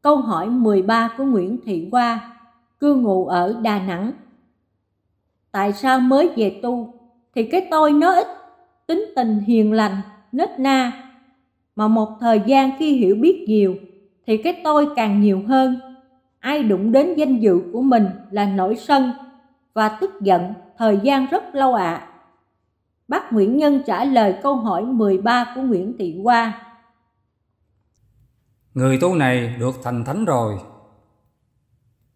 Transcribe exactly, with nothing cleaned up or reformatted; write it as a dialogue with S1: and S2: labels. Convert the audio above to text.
S1: Câu hỏi mười ba của Nguyễn Thị Hoa, cư ngụ ở Đà Nẵng. Tại sao mới về tu thì cái tôi nó ít, tính tình hiền lành, nết na, mà một thời gian khi hiểu biết nhiều thì cái tôi càng nhiều hơn. Ai đụng đến danh dự của mình là nổi sân và tức giận thời gian rất lâu ạ. À. Bác Nguyễn Nhân trả lời câu hỏi mười ba của Nguyễn Thị Hoa.
S2: Người tu này được thành thánh rồi